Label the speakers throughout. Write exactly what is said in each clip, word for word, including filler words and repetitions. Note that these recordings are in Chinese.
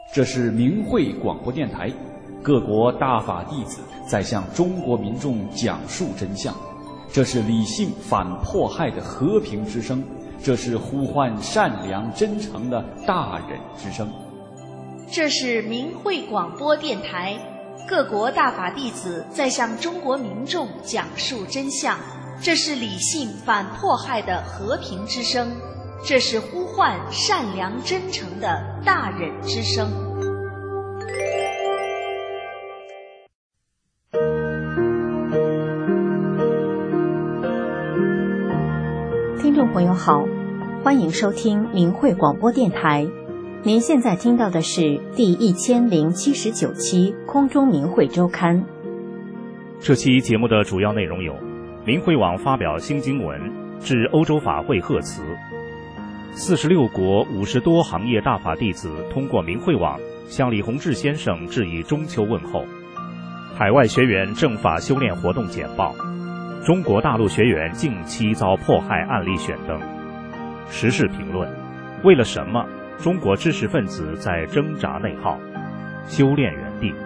Speaker 1: 这是明慧广播电台，各国大法弟子在向中国民众讲述真相。这是理性反迫害的和平之声，这是呼唤善良真诚的大忍之声。
Speaker 2: 这是明慧广播电台，各国大法弟子在向中国民众讲述真相。这是理性反迫害的和平之声，这是呼唤善良真诚的大忍之声。
Speaker 3: 听众朋友好，欢迎收听明慧广播电台。您现在听到的是第一千零七十九期空中明慧周刊。
Speaker 4: 这期节目的主要内容有：明慧网发表新经文，致欧洲法会贺词；四十六国五十多行业大法弟子通过明慧网向李洪志先生致以中秋问候；海外学员正法修炼活动简报；中国大陆学员近期遭迫害案例选登；时事评论：为了什么中国知识分子在挣扎内耗？修炼原地。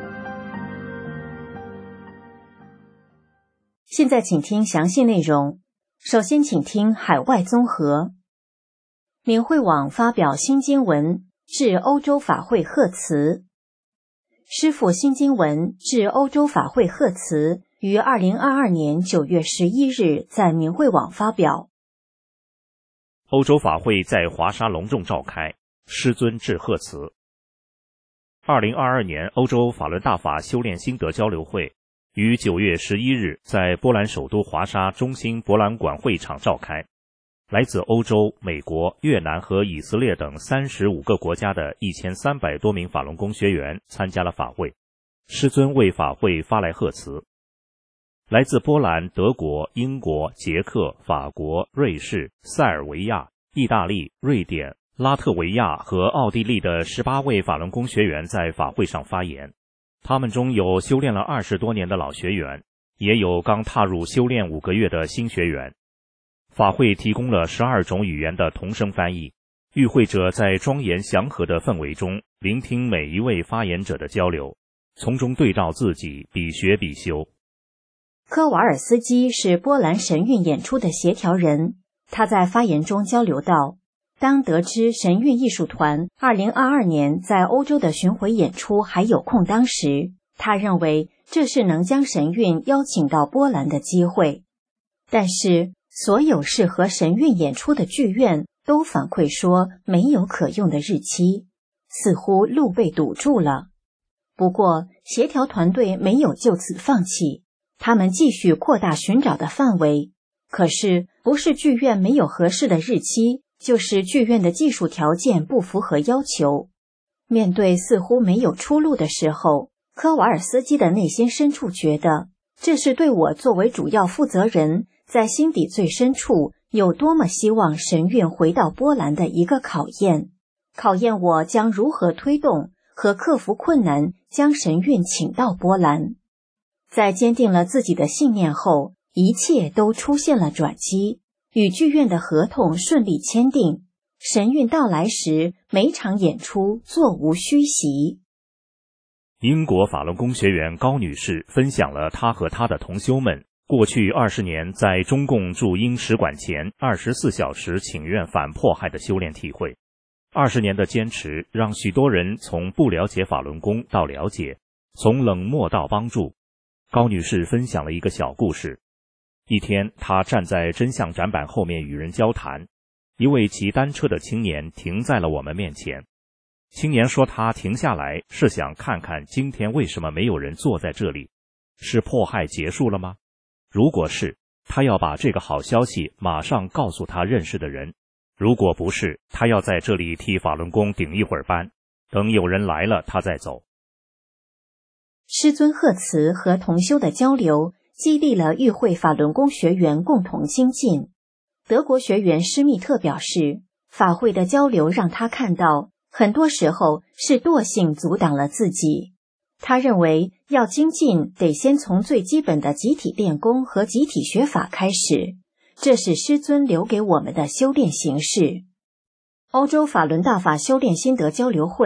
Speaker 3: 现在请听详细内容。首先请听海外综合。明慧网发表新经文，致欧洲法会贺词。师父新经文致欧洲法会贺词于二零二二年九月十一日在明慧网发表。
Speaker 4: 欧洲法会在华沙隆重召开，师尊致贺词。二零二二年欧洲法轮大法修炼心得交流会于九月十一日在波兰首都华沙中心博览馆会场召开，来自欧洲、美国、越南和以色列等三十五个国家的一千三百多名法轮功学员参加了法会，师尊为法会发来贺词。来自波兰、德国、英国、捷克、法国、瑞士、塞尔维亚、意大利、瑞典、拉脱维亚和奥地利的十八位法轮功学员在法会上发言。他们中有修炼了二十多年的老学员，也有刚踏入修炼五个月的新学员。法会提供了十二种语言的同声翻译，与会者在庄严祥和的氛围中聆听每一位发言者的交流，从中对照自己，比学比修。
Speaker 3: 科瓦尔斯基是波兰神韵演出的协调人，他在发言中交流道，当得知神韵艺术团二零二二年在欧洲的巡回演出还有空当时，他认为这是能将神韵邀请到波兰的机会。但是所有适合神韵演出的剧院都反馈说没有可用的日期，似乎路被堵住了。不过协调团队没有就此放弃，他们继续扩大寻找的范围。可是不是剧院没有合适的日期，就是剧院的技术条件不符合要求。面对似乎没有出路的时候，科瓦尔斯基的内心深处觉得，这是对我作为主要负责人，在心底最深处有多么希望神韵回到波兰的一个考验，考验我将如何推动和克服困难，将神韵请到波兰。在坚定了自己的信念后，一切都出现了转机。与剧院的合同顺利签订，神韵到来时，每场演出座无虚席。
Speaker 4: 英国法轮功学员高女士分享了她和她的同修们过去二十年在中共驻英使馆前二十四小时请愿反迫害的修炼体会。二十年的坚持让许多人从不了解法轮功到了解，从冷漠到帮助。高女士分享了一个小故事。一天，他站在真相展板后面与人交谈，一位骑单车的青年停在了我们面前。青年说他停下来是想看看今天为什么没有人坐在这里，是迫害结束了吗？如果是，他要把这个好消息马上告诉他认识的人；如果不是，他要在这里替法轮功顶一会儿班，等有人来了他再走。
Speaker 3: 师尊贺词和同修的交流激励了与会法轮功学员共同精进。德国学员施密特表示，法会的交流让他看到，很多时候是惰性阻挡了自己。他认为要精进，得先从最基本的集体练功和集体学法开始，这是师尊留给我们的修炼形式。欧洲法轮大法修炼心得交流会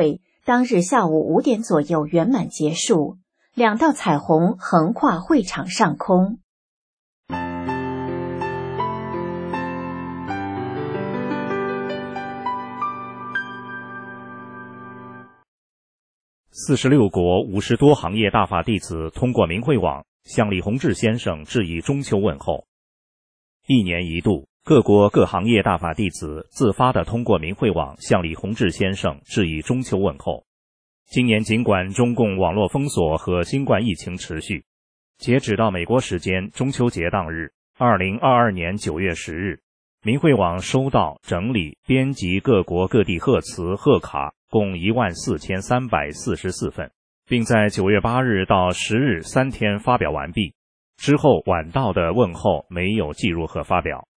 Speaker 3: 当日下午五点左右圆满结束，两道彩虹横跨会场上空。
Speaker 4: 四十六国五十多行业大法弟子通过明慧网向李洪志先生致以中秋问候。一年一度，各国各行业大法弟子自发地通过明慧网向李洪志先生致以中秋问候。今年尽管中共网络封锁和新冠疫情持续，截止到美国时间中秋节当日二零二二年九月十日，明慧网收到、整理、编辑各国各地贺词贺卡共一万四千三百四十四份，并在九月八日到十日三天发表完毕。之后晚到的问候没有计入和发表。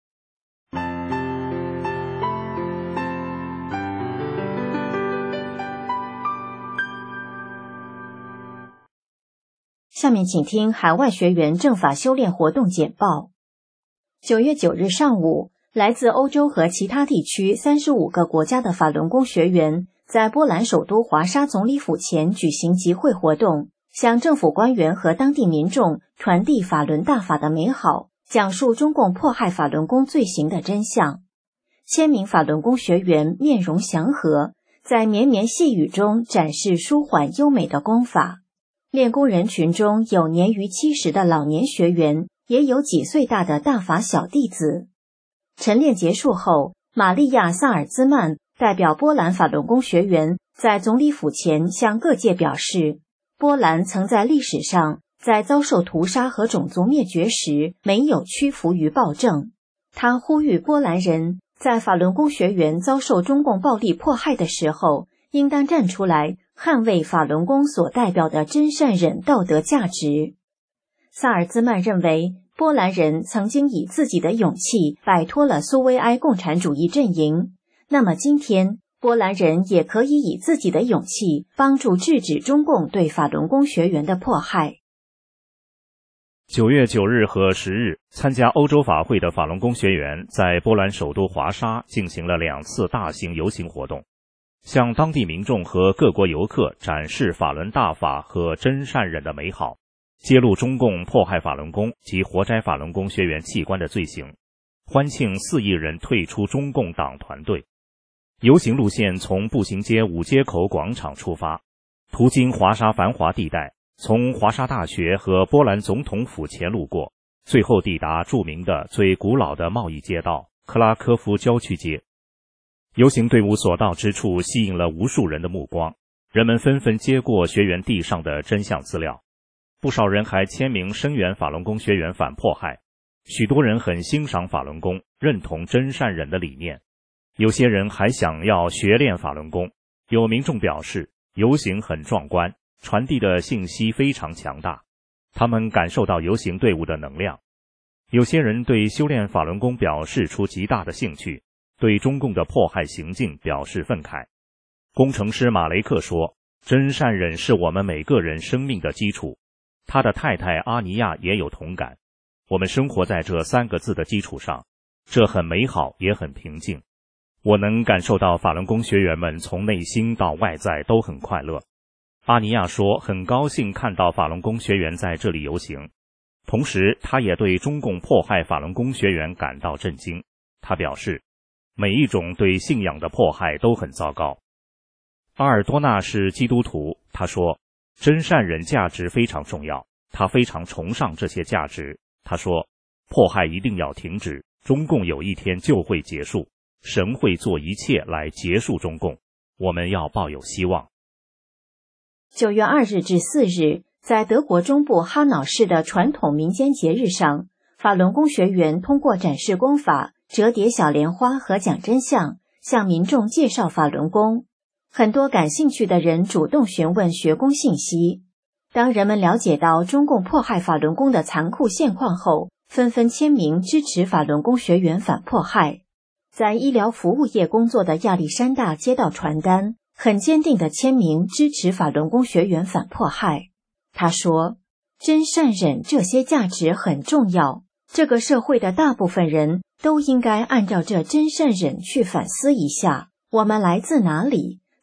Speaker 3: 下面请听海外学员正法修炼活动简报。九月九日上午，来自欧洲和其他地区三十五个国家的法轮功学员在波兰首都华沙总理府前举行集会活动，向政府官员和当地民众传递法轮大法的美好，讲述中共迫害法轮功罪行的真相。千名法轮功学员面容祥和，在绵绵细雨中展示舒缓优美的功法。练功人群中有年逾七十的老年学员，也有几岁大的大法小弟子。晨练结束后，玛利亚·萨尔兹曼代表波兰法轮功学员在总理府前向各界表示，波兰曾在历史上在遭受屠杀和种族灭绝时没有屈服于暴政。他呼吁波兰人在法轮功学员遭受中共暴力迫害的时候，应当站出来捍卫法轮功所代表的真善忍道德价值。萨尔兹曼认为，波兰人曾经以自己的勇气摆脱了苏维埃共产主义阵营，那么今天波兰人也可以以自己的勇气帮助制止中共对法轮功学员的迫害。
Speaker 4: 九月九日和十日，参加欧洲法会的法轮功学员在波兰首都华沙进行了两次大型游行活动，向当地民众和各国游客展示法轮大法和真善忍的美好，揭露中共迫害法轮功及活摘法轮功学员器官的罪行，欢庆四亿人退出中共党团队。游行路线从步行街五街口广场出发，途经华沙繁华地带，从华沙大学和波兰总统府前路过，最后抵达著名的最古老的贸易街道克拉科夫郊区街。游行队伍所到之处吸引了无数人的目光，人们纷纷接过学员递上的真相资料，不少人还签名声援法轮功学员反迫害。许多人很欣赏法轮功，认同真善忍的理念，有些人还想要学练法轮功。有民众表示，游行很壮观，传递的信息非常强大，他们感受到游行队伍的能量。有些人对修炼法轮功表示出极大的兴趣，对中共的迫害行径表示愤慨。工程师马雷克说，真善忍是我们每个人生命的基础。他的太太阿尼亚也有同感。我们生活在这三个字的基础上，这很美好也很平静。我能感受到法轮功学员们从内心到外在都很快乐。阿尼亚说，很高兴看到法轮功学员在这里游行，同时他也对中共迫害法轮功学员感到震惊。他表示，每一种对信仰的迫害都很糟糕。阿尔多纳是基督徒，他说，真善忍价值非常重要，他非常崇尚这些价值。他说，迫害一定要停止，中共有一天就会结束，神会做一切来结束中共，我们要抱有希望。
Speaker 3: 九月二日至四日，在德国中部哈瑙市的传统民间节日上，法轮功学员通过展示功法、折叠小莲花和讲真相，向民众介绍法轮功。很多感兴趣的人主动询问学功信息。当人们了解到中共迫害法轮功的残酷现况后，纷纷签名支持法轮功学员反迫害。在医疗服务业工作的亚历山大接到传单，很坚定地签名支持法轮功学员反迫害。他说，真善忍这些价值很重要，这个社会的大部分人都应该按照这真善忍去反思一下，我们来自哪里，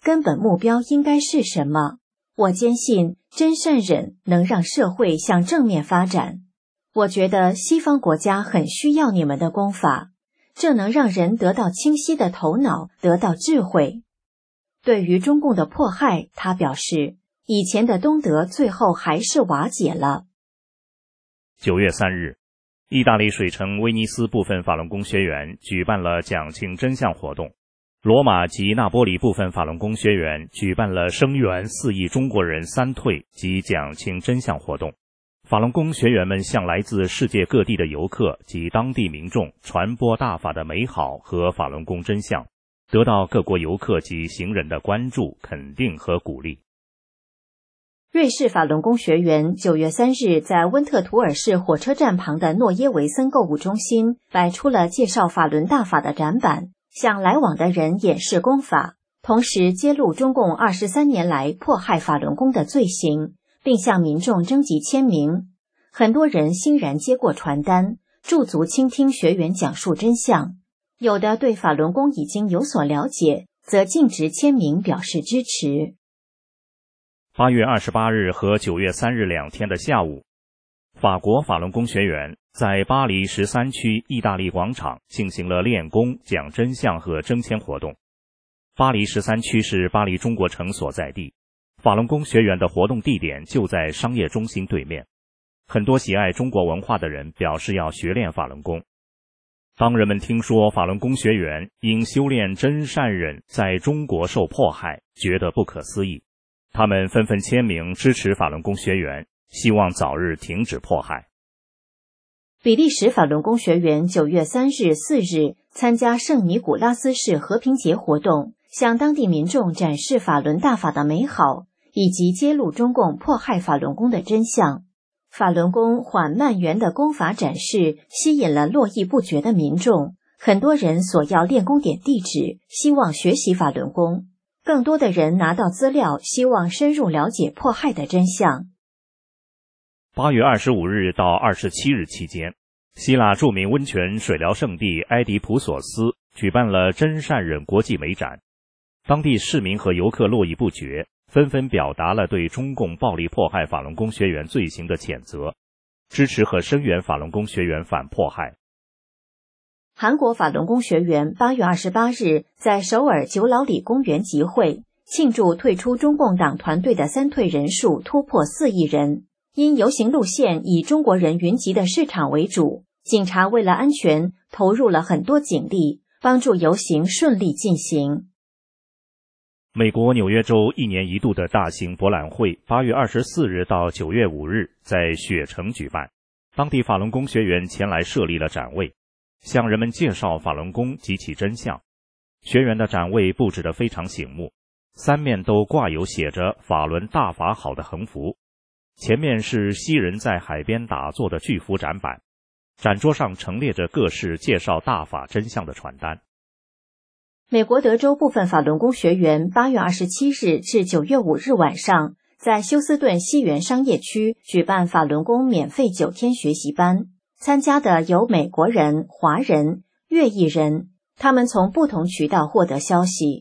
Speaker 3: 根本目标应该是什么？我坚信真善忍能让社会向正面发展。我觉得西方国家很需要你们的功法，这能让人得到清晰的头脑，得到智慧。对于中共的迫害，他表示，以前的东德最后还是瓦解了。
Speaker 4: 九月三日，意大利水城威尼斯部分法轮功学员举办了讲庆真相活动，罗马及那波里部分法轮功学员举办了声援四亿中国人三退及讲庆真相活动。法轮功学员们向来自世界各地的游客及当地民众传播大法的美好和法轮功真相，得到各国游客及行人的关注、肯定和鼓励。
Speaker 3: 瑞士法轮功学员九月三日在温特图尔市火车站旁的诺耶维森购物中心摆出了介绍法轮大法的展板，向来往的人演示功法，同时揭露中共二十三年来迫害法轮功的罪行，并向民众征集签名。很多人欣然接过传单，驻足倾听学员讲述真相。有的对法轮功已经有所了解，则径直签名表示支持。
Speaker 4: 八月二十八日和九月三日两天的下午，法国法轮功学员在巴黎十三区意大利广场进行了练功、讲真相和征签活动。巴黎十三区是巴黎中国城所在地，法轮功学员的活动地点就在商业中心对面。很多喜爱中国文化的人表示要学练法轮功。当人们听说法轮功学员因修炼真善忍在中国受迫害，觉得不可思议。他们纷纷签名支持法轮功学员，希望早日停止迫害。
Speaker 3: 比利时法轮功学员九月三日、四日参加圣尼古拉斯市和平节活动，向当地民众展示法轮大法的美好，以及揭露中共迫害法轮功的真相。法轮功缓慢圆的功法展示吸引了络绎不绝的民众，很多人索要练功点地址，希望学习法轮功。更多的人拿到资料，希望深入了解迫害的真相。
Speaker 4: 八月二十五日到二十七日期间，希腊著名温泉水疗圣地埃迪普索斯举办了真善忍国际美展，当地市民和游客络绎不绝，纷纷表达了对中共暴力迫害法轮功学员罪行的谴责，支持和声援法轮功学员反迫害。
Speaker 3: 韩国法轮功学员八月二十八日在首尔九老里公园集会，庆祝退出中共党团队的三退人数突破四亿人。因游行路线以中国人云集的市场为主，警察为了安全投入了很多警力，帮助游行顺利进行。
Speaker 4: 美国纽约州一年一度的大型博览会八月二十四日到九月五日在雪城举办，当地法轮功学员前来设立了展位，向人们介绍法轮功及其真相。学员的展位布置得非常醒目，三面都挂有写着法轮大法好的横幅，前面是西人在海边打坐的巨幅展板，展桌上陈列着各式介绍大法真相的传单。
Speaker 3: 美国德州部分法轮功学员八月二十七日至九月五日晚上在休斯顿西园商业区举办法轮功免费九天学习班，参加的有美国人、华人、越裔人，他们从不同渠道获得消息。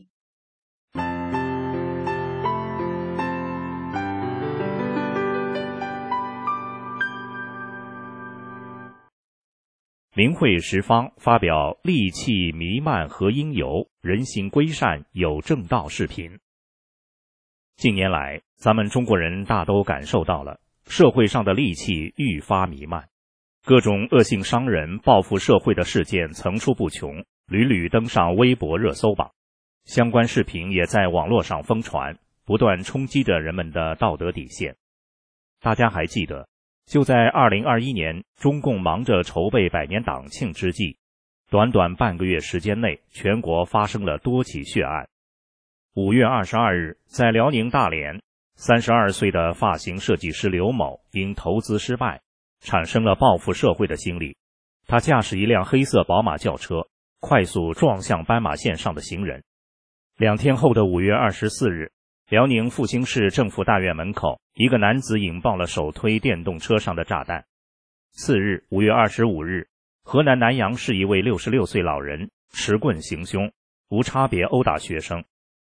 Speaker 4: 明慧十方发表戾气弥漫何因由，人心归善有正道视频。近年来，咱们中国人大都感受到了社会上的戾气愈发弥漫，各种恶性伤人、报复社会的事件层出不穷，屡屡登上微博热搜榜。相关视频也在网络上疯传，不断冲击着人们的道德底线。大家还记得，就在二零二一年，中共忙着筹备百年党庆之际，短短半个月时间内，全国发生了多起血案。五月二十二日，在辽宁大连，三十二岁的发型设计师刘某因投资失败，产生了报复社会的心理。他驾驶一辆黑色宝马轿车，快速撞向斑马线上的行人。两天后的五月二十四日，辽宁阜新市政府大院门口，一个男子引爆了手推电动车上的炸弹。次日，五月二十五日，河南南阳市一位六十六岁老人持棍行凶，无差别殴打学生。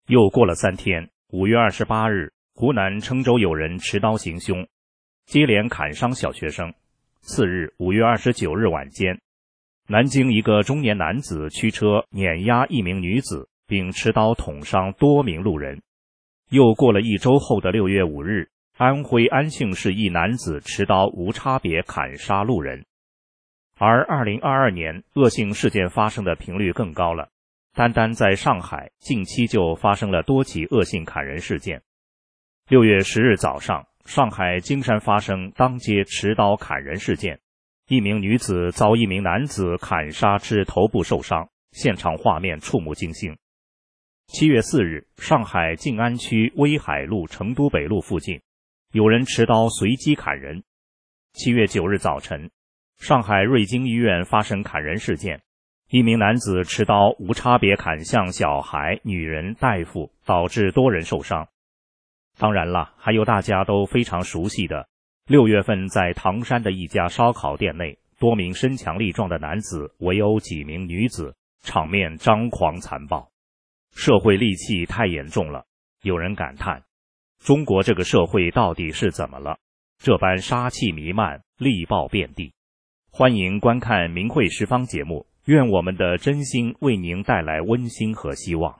Speaker 4: 又过了三天，五月二十八日，湖南郴州有人持刀行凶，接连砍伤小学生。次日，五月二十九日晚间，南京一个中年男子驱车碾压一名女子，并持刀捅伤多名路人。又过了一周后的六月五日，安徽安庆市一男子持刀无差别砍杀路人。而二零二二年恶性事件发生的频率更高了，单单在上海近期就发生了多起恶性砍人事件。六月十日早上，上海金山发生当街持刀砍人事件，一名女子遭一名男子砍杀致头部受伤，现场画面触目惊心。七月四日，上海静安区威海路成都北路附近，有人持刀随机砍人。七月九日早晨，上海瑞金医院发生砍人事件，一名男子持刀无差别砍向小孩、女人、大夫，导致多人受伤。当然了，还有大家都非常熟悉的，六月份在唐山的一家烧烤店内，多名身强力壮的男子围殴几名女子，场面张狂残暴。社会戾气太严重了，有人感叹，中国这个社会到底是怎么了？这般杀气弥漫，戾暴遍地。欢迎观看明慧十方节目，愿我们的真心为您带来温馨和希望。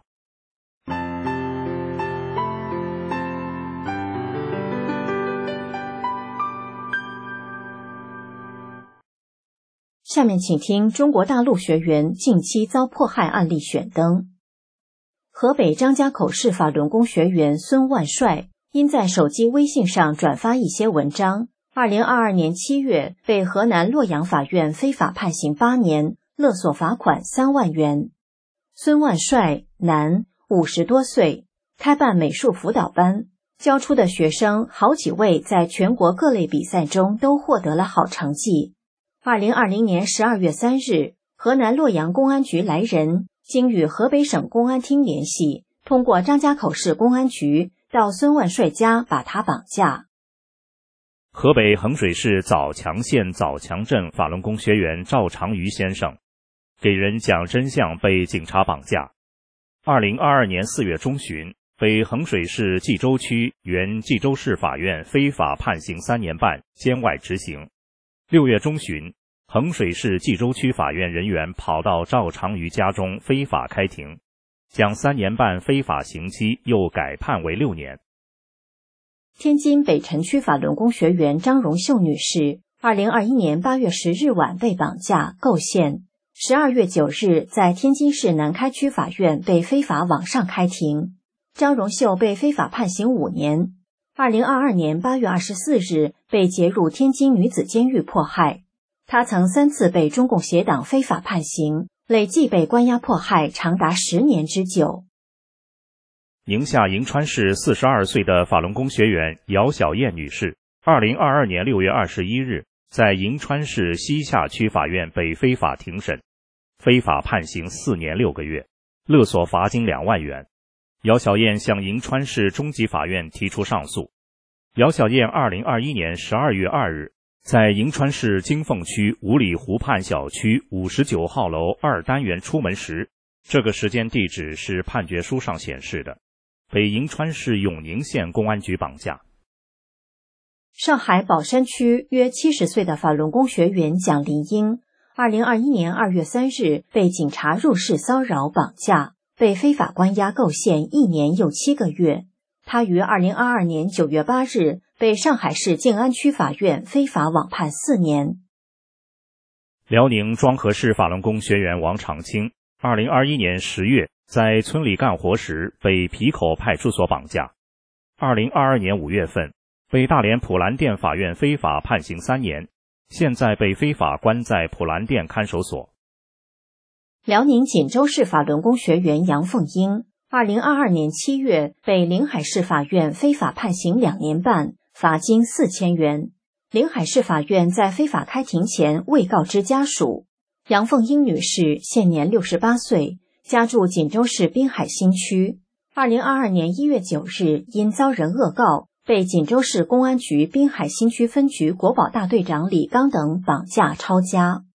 Speaker 3: 下面请听中国大陆学员近期遭迫害案例选登。河北张家口市法轮功学员孙万帅因在手机微信上转发一些文章，二零二二年七月被河南洛阳法院非法判刑八年，勒索罚款三万元。孙万帅，男，五十多岁，开办美术辅导班，教出的学生好几位在全国各类比赛中都获得了好成绩。二零二零年十二月三日，河南洛阳公安局来人，经与河北省公安厅联系，通过张家口市公安局到孙万帅家把他绑架。
Speaker 4: 河北衡水市枣强县枣强镇法轮功学员赵长瑜先生给人讲真相被警察绑架。二零二二年四月中旬，被衡水市冀州区原冀州市法院非法判刑三年半，监外执行。六月中旬，衡水市冀州区法院人员跑到赵长瑜家中非法开庭，将三年半非法刑期又改判为六年。
Speaker 3: 天津北辰区法轮功学员张荣秀女士，二零二一年八月十日晚被绑架构陷，十二月九日在天津市南开区法院被非法网上开庭，张荣秀被非法判刑五年。二零二二年八月二十四日被劫入天津女子监狱迫害，她曾三次被中共协党非法判刑，累计被关押迫害长达十年之久。
Speaker 4: 宁夏银川市四十二岁的法轮功学员姚小燕女士，二零二二年六月二十一日在银川市西夏区法院被非法庭审，非法判刑四年六个月，勒索罚金两万元。姚小燕向银川市中级法院提出上诉。姚小燕二零二一年十二月二日在银川市金凤区五里湖畔小区五十九号楼二单元出门时，这个时间地址是判决书上显示的，被银川市永宁县公安局绑架。
Speaker 3: 上海宝山区约七十岁的法轮功学员蒋林英，二零二一年二月三日被警察入室骚扰绑架，被非法关押构陷一年又七个月。他于二零二二年九月八日被上海市静安区法院非法网判四年。
Speaker 4: 辽宁庄河市法轮功学员王长青，二零二一年十月在村里干活时被皮口派出所绑架。二零二二年五月份被大连普兰店法院非法判刑三年，现在被非法关在普兰店看守所。
Speaker 3: 辽宁锦州市法轮功学员杨凤英，二零二二年七月被临海市法院非法判刑两年半，罚金四千元。临海市法院在非法开庭前未告知家属。杨凤英女士现年六十八岁，家住锦州市滨海新区。二零二二年一月九日因遭人恶告，被锦州市公安局滨海新区分局国保大队长李刚等绑架抄家。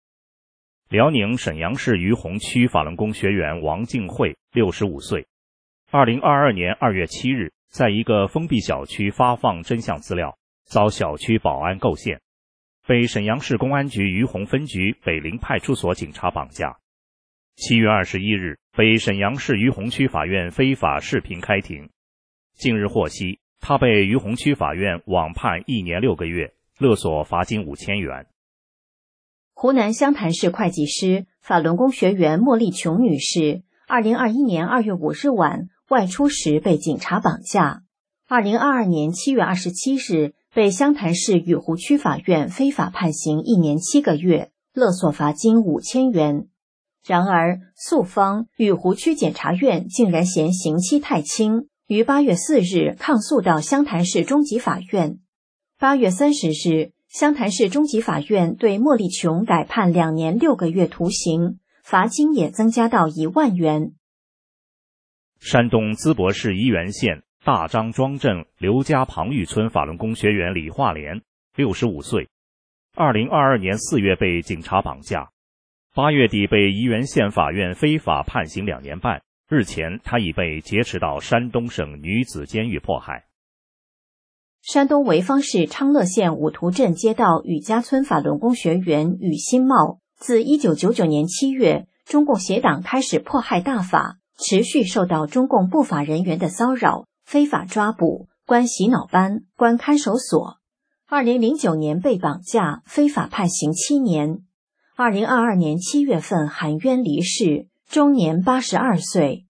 Speaker 4: 辽宁沈阳市于洪区法轮功学员王静慧，六十五岁， 二零二二年二月七日，在一个封闭小区发放真相资料，遭小区保安构陷，被沈阳市公安局于洪分局北陵派出所警察绑架。七月二十一日，被沈阳市于洪区法院非法视频开庭。近日获悉，他被于洪区法院网判一年六个月，勒索罚金五千元。
Speaker 3: 湖南湘潭市会计师、法轮功学员莫丽琼女士，二零二一年二月五日晚外出时被警察绑架。二零二二年七月二十七日，被湘潭市雨湖区法院非法判刑一年七个月，勒索罚金五千元。然而，诉方雨湖区检察院竟然嫌刑期太轻，于八月四日抗诉到湘潭市中级法院。八月三十日，湘潭市中级法院对莫丽琼改判两年六个月徒刑，罚金也增加到一万元。
Speaker 4: 山东淄博市沂源县大张庄镇刘家庞峪村法轮功学员李化莲，六十五岁，二零二二年四月被警察绑架，八月底被沂源县法院非法判刑两年半。日前，他已被劫持到山东省女子监狱迫害。
Speaker 3: 山东潍坊市昌乐县五图镇街道雨家村法轮功学员雨新茂，自一九九九年七月，中共协党开始迫害大法，持续受到中共不法人员的骚扰，非法抓捕，关洗脑班，关看守所。二零零九年被绑架，非法判刑七年。二零二二年七月份含冤离世，终年八十二岁。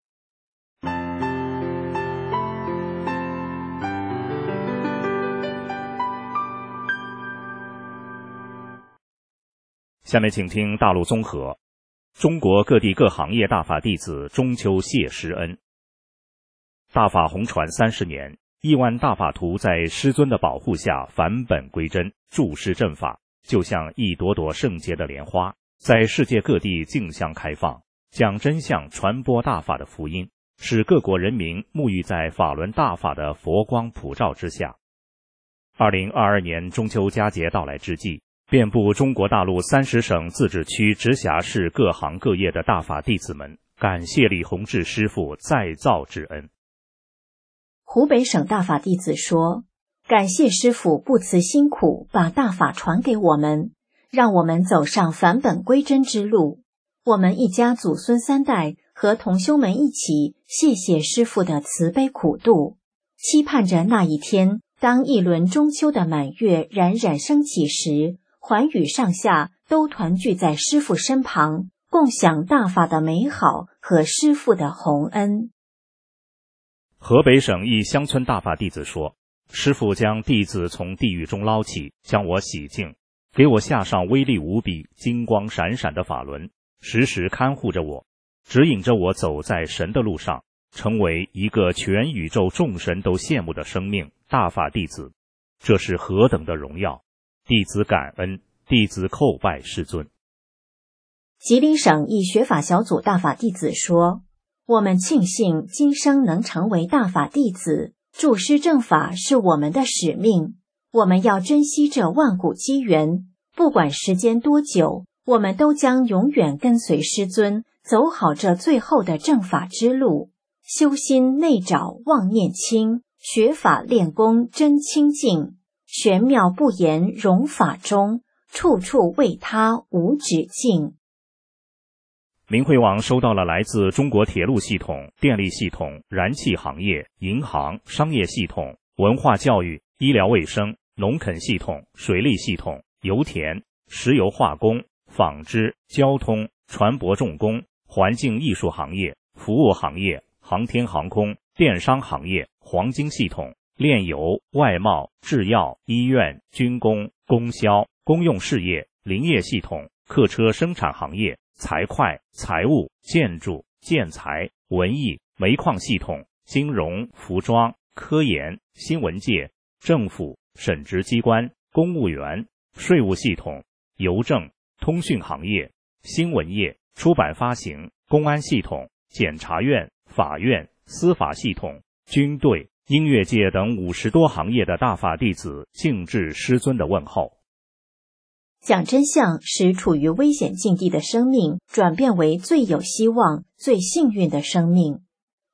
Speaker 4: 下面请听大陆综合。中国各地各行业大法弟子中秋谢师恩。大法红传三十年，亿万大法徒在师尊的保护下返本归真，注师正法，就像一朵朵圣洁的莲花，在世界各地竞相开放，将真相传播大法的福音，使各国人民沐浴在法轮大法的佛光普照之下。二零二二年中秋佳节到来之际，遍布中国大陆三十省自治区直辖市各行各业的大法弟子们，感谢李洪志师父再造之恩。
Speaker 3: 湖北省大法弟子说，感谢师父不辞辛苦把大法传给我们，让我们走上返本归真之路。我们一家祖孙三代和同修们一起谢谢师父的慈悲苦度，期盼着那一天，当一轮中秋的满月冉冉升起时，寰宇上下都团聚在师父身旁，共享大法的美好和师父的洪恩。
Speaker 4: 河北省一乡村大法弟子说，师父将弟子从地狱中捞起，将我洗净，给我下上威力无比、金光闪闪的法轮，时时看护着我，指引着我走在神的路上，成为一个全宇宙众神都羡慕的生命大法弟子。这是何等的荣耀！弟子感恩，弟子叩拜师尊。
Speaker 3: 吉林省一学法小组大法弟子说，我们庆幸今生能成为大法弟子，注师正法是我们的使命，我们要珍惜这万古机缘，不管时间多久，我们都将永远跟随师尊，走好这最后的正法之路。修心内找妄念清，学法练功真清净，玄妙不言融法中，处处为他无止境。
Speaker 4: 明慧网收到了来自中国铁路系统、电力系统、燃气行业、银行、商业系统、文化教育、医疗卫生、农垦系统、水利系统、油田、石油化工、纺织、交通、船舶重工、环境艺术行业、服务行业、航天航空、电商行业、黄金系统、炼油、外贸、制药、医院、军工、供销、公用事业、林业系统、客车生产行业、财会、财务、建筑、建材、文艺、煤矿系统、金融、服装、科研、新闻界、政府、审执机关、公务员、税务系统、邮政、通讯行业、新闻业、出版发行、公安系统、检察院、法院、司法系统、军队、音乐界等五十多行业的大法弟子敬致师尊的问候。
Speaker 3: 讲真相使处于危险境地的生命转变为最有希望、最幸运的生命。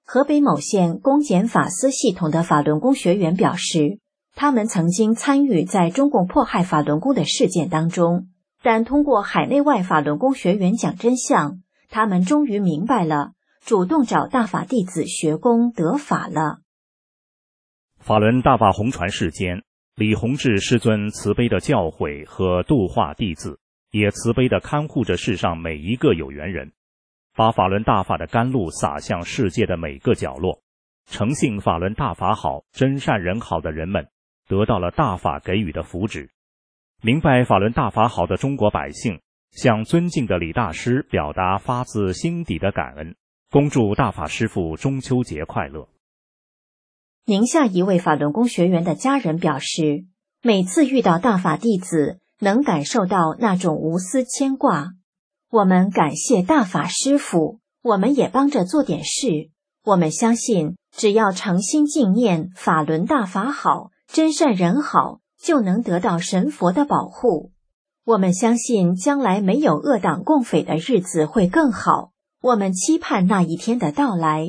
Speaker 3: 河北某县公检法司系统的法轮功学员表示，他们曾经参与在中共迫害法轮功的事件当中，但通过海内外法轮功学员讲真相，他们终于明白了，主动找大法弟子学功得法了。
Speaker 4: 法轮大法红传世间，李洪志师尊慈悲的教诲和度化弟子，也慈悲地看护着世上每一个有缘人，把法轮大法的甘露洒向世界的每个角落。诚信法轮大法好，真善人好的人们得到了大法给予的福祉。明白法轮大法好的中国百姓，向尊敬的李大师表达发自心底的感恩，恭祝大法师父中秋节快乐。
Speaker 3: 宁夏一位法轮功学员的家人表示，每次遇到大法弟子，能感受到那种无私牵挂。我们感谢大法师父，我们也帮着做点事。我们相信，只要诚心敬念法轮大法好，真善人好，就能得到神佛的保护。我们相信将来没有恶党共匪的日子会更好，我们期盼那一天的到来。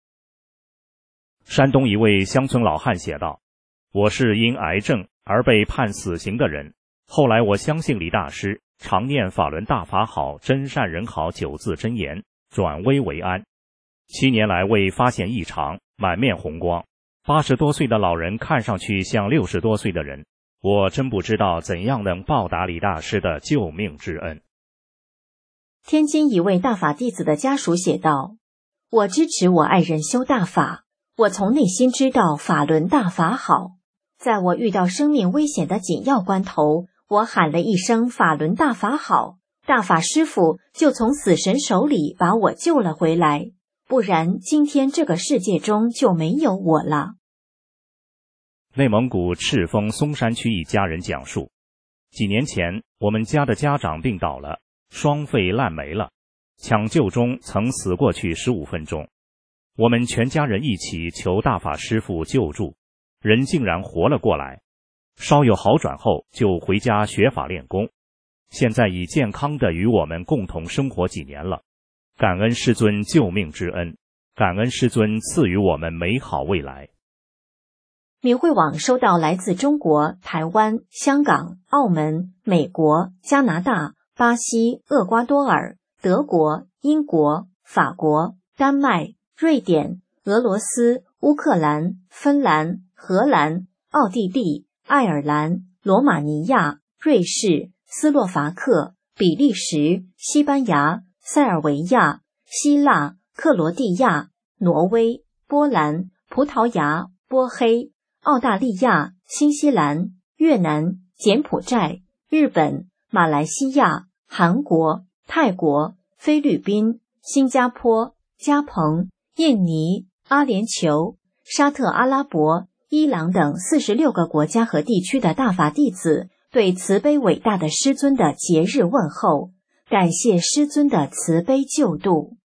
Speaker 4: 山东一位乡村老汉写道，我是因癌症而被判死刑的人，后来我相信李大师，常念法轮大法好，真善人好九字真言，转危为安。七年来未发现异常，满面红光。八十多岁的老人看上去像六十多岁的人，我真不知道怎样能报答李大师的救命之恩。
Speaker 3: 天津一位大法弟子的家属写道，我支持我爱人修大法，我从内心知道法轮大法好。在我遇到生命危险的紧要关头，我喊了一声法轮大法好，大法师父就从死神手里把我救了回来，不然今天这个世界中就没有我了。
Speaker 4: 内蒙古赤峰松山区一家人讲述，几年前我们家的家长病倒了，双肺烂没了，抢救中曾死过去十五分钟。我们全家人一起求大法师父救助，人竟然活了过来，稍有好转后就回家学法练功，现在已健康地与我们共同生活几年了。感恩师尊救命之恩，感恩师尊赐予我们美好未来。
Speaker 3: 明慧网收到来自中国、台湾、香港、澳门、美国、加拿大、巴西、厄瓜多尔、德国、英国、法国、丹麦、瑞典、俄罗斯、乌克兰、芬兰、荷兰、奥地利、爱尔兰、罗马尼亚、瑞士、斯洛伐克、比利时、西班牙、塞尔维亚、希腊、克罗地亚、挪威、波兰、葡萄牙、波黑、澳大利亚、新西兰、越南、柬埔寨、日本、马来西亚、韩国、泰国、菲律宾、新加坡、加蓬、印尼、阿联酋、沙特阿拉伯、伊朗等四十六个国家和地区的大法弟子对慈悲伟大的师尊的节日问候，感谢师尊的慈悲救度。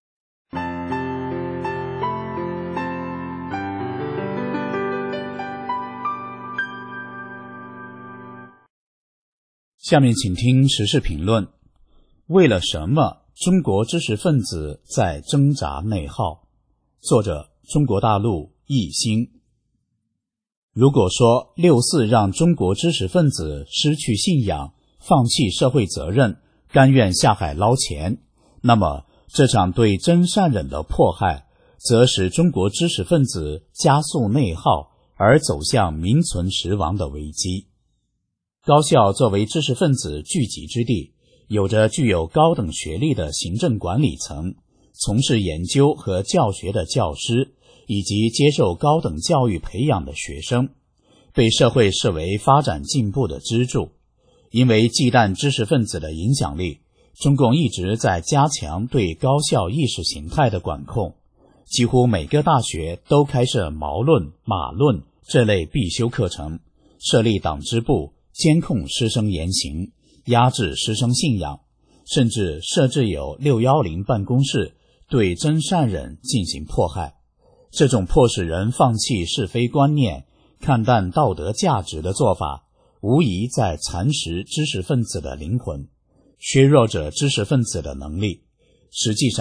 Speaker 5: 下面请听时事评论。为了什么中国知识分子在挣扎内耗？作者：中国大陆易星。如果说六四让中国知识分子失去信仰，放弃社会责任，甘愿下海捞钱，那么这场对真善忍的迫害则使中国知识分子加速内耗，而走向名存实亡的危机。高校作为知识分子聚集之地，有着具有高等学历的行政管理层，从事研究和教学的教师，以及接受高等教育培养的学生，被社会视为发展进步的支柱。因为忌惮知识分子的影响力，中共一直在加强对高校意识形态的管控，几乎每个大学都开设毛论、马论这类必修课程，设立党支部，监控师生言行，压制师生信仰，甚至设置有六一零办公室，对真善忍进行迫害。这种迫使人放弃是非观念，看淡道德价值的做法，无疑在蚕食知识分子的灵魂，削弱着知识分子的能力。实际上，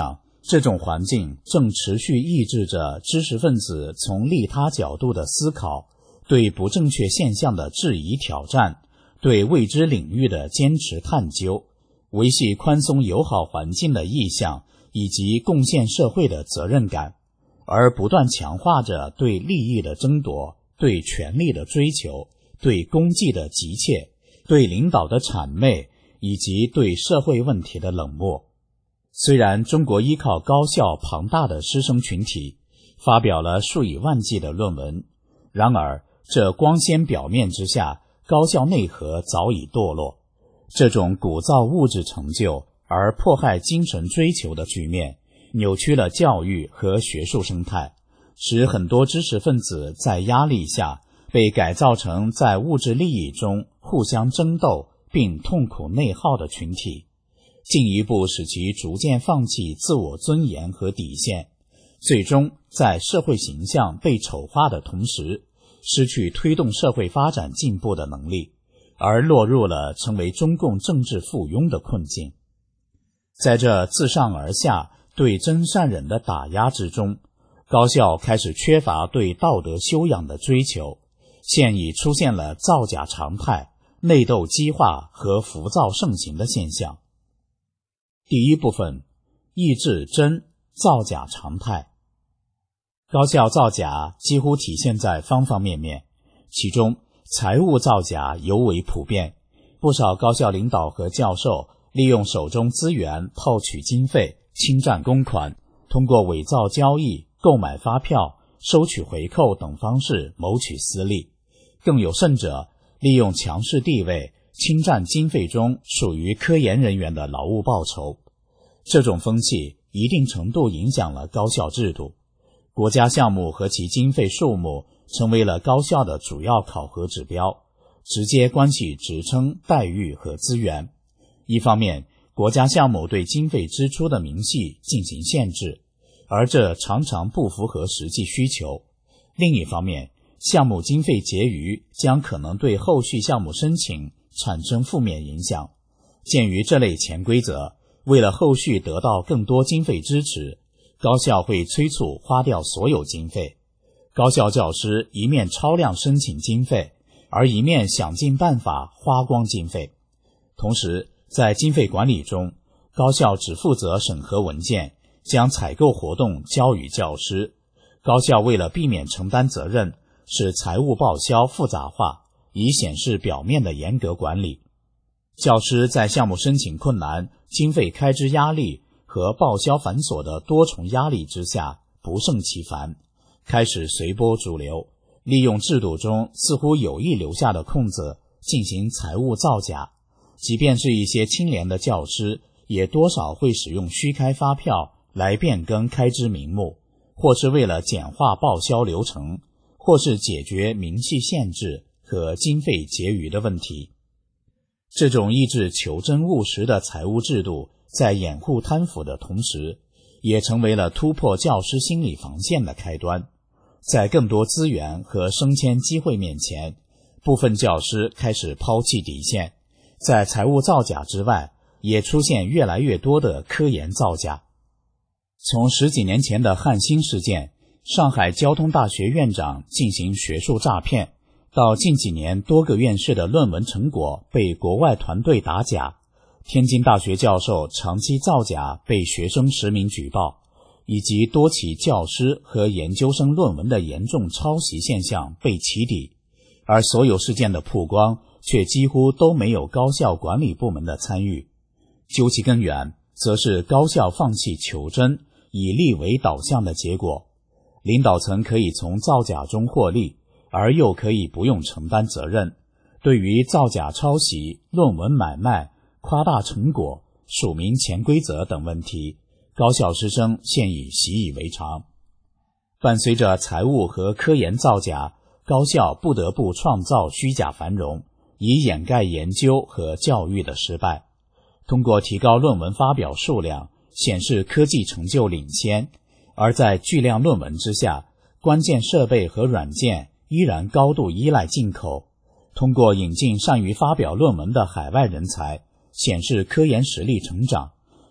Speaker 5: 这种环境正持续抑制着知识分子从利他角度的思考，对不正确现象的质疑挑战，对未知领域的坚持探究，维系宽松友好环境的意向，以及贡献社会的责任感，而不断强化着对利益的争夺，对权力的追求，对功绩的急切，对领导的谄媚，以及对社会问题的冷漠。虽然中国依靠高校庞大的师生群体发表了数以万计的论文，然而这光鲜表面之下，高校内核早已堕落。这种鼓噪物质成就而迫害精神追求的局面，扭曲了教育和学术生态，使很多知识分子在压力下被改造成在物质利益中互相争斗并痛苦内耗的群体，进一步使其逐渐放弃自我尊严和底线，最终在社会形象被丑化的同时，失去推动社会发展进步的能力，而落入了成为中共政治附庸的困境。在这自上而下对真善忍的打压之中，高校开始缺乏对道德修养的追求，现已出现了造假常态、内斗激化和浮躁盛行的现象。第一部分，抑制真造假常态。高校造假几乎体现在方方面面，其中财务造假尤为普遍，不少高校领导和教授利用手中资源套取经费、侵占公款，通过伪造交易、购买发票、收取回扣等方式谋取私利。更有甚者，利用强势地位侵占经费中属于科研人员的劳务报酬。这种风气一定程度影响了高校制度，国家项目和其经费数目成为了高校的主要考核指标，直接关系职称、待遇和资源。一方面，国家项目对经费支出的明细进行限制，而这常常不符合实际需求。另一方面，项目经费结余将可能对后续项目申请产生负面影响。鉴于这类潜规则，为了后续得到更多经费支持，高校会催促花掉所有经费。高校教师一面超量申请经费，而一面想尽办法花光经费。同时，在经费管理中，高校只负责审核文件，将采购活动交予教师。高校为了避免承担责任，使财务报销复杂化，以显示表面的严格管理。教师在项目申请困难、经费开支压力和报销繁琐的多重压力之下不胜其烦，开始随波逐流，利用制度中似乎有意留下的空子进行财务造假。即便是一些清廉的教师，也多少会使用虚开发票来变更开支名目，或是为了简化报销流程，或是解决明细限制和经费结余的问题。这种抑制求真务实的财务制度，在掩护贪腐的同时，也成为了突破教师心理防线的开端。在更多资源和升迁机会面前，部分教师开始抛弃底线。在财务造假之外，也出现越来越多的科研造假。从十几年前的汉芯事件，上海交通大学院长进行学术诈骗，到近几年多个院士的论文成果被国外团队打假，天津大学教授长期造假被学生实名举报，以及多起教师和研究生论文的严重抄袭现象被起底，而所有事件的曝光却几乎都没有高校管理部门的参与。究其根源，则是高校放弃求真，以利为导向的结果。领导层可以从造假中获利，而又可以不用承担责任。对于造假抄袭、论文买卖、夸大成果、署名潜规则等问题，高校师生现已习以为常。伴随着财务和科研造假，高校不得不创造虚假繁荣，以掩盖研究和教育的失败。通过提高论文发表数量，显示科技成就领先，而在巨量论文之下，关键设备和软件依然高度依赖进口。通过引进善于发表论文的海外人才，显示科研实力成长，